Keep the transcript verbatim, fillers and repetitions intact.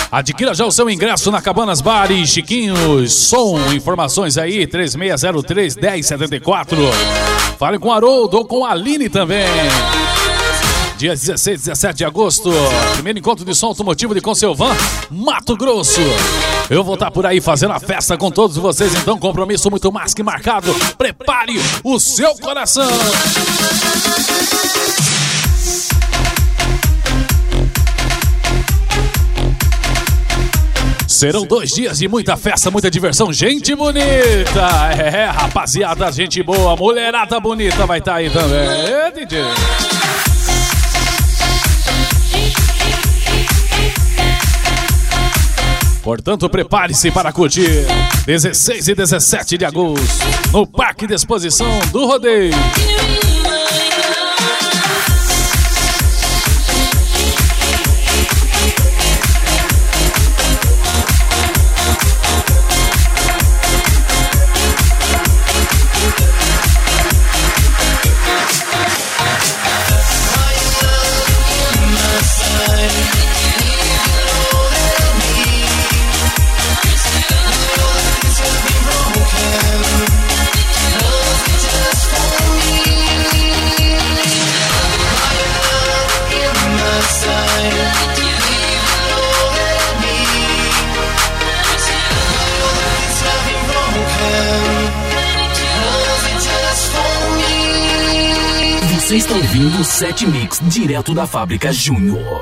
Adquira já o seu ingresso na Cabanas Bar e Chiquinhos Som. Informações aí, três seis zero três, um zero sete quatro. Fale com o Haroldo ou com a Aline também. Dia dezesseis e dezessete de agosto, primeiro encontro de som automotivo de Conselvan, Mato Grosso. Eu vou estar por aí fazendo a festa com todos vocês, então compromisso muito mais que marcado. Prepare o seu coração. Serão dois dias de muita festa, muita diversão, gente bonita. É, rapaziada, gente boa, mulherada bonita vai estar aí também. É, D J. Portanto, prepare-se para curtir dezesseis e dezessete de agosto no Parque de Exposição do Rodeio. Você está ouvindo o Set Mix direto da Fábrica Júnior.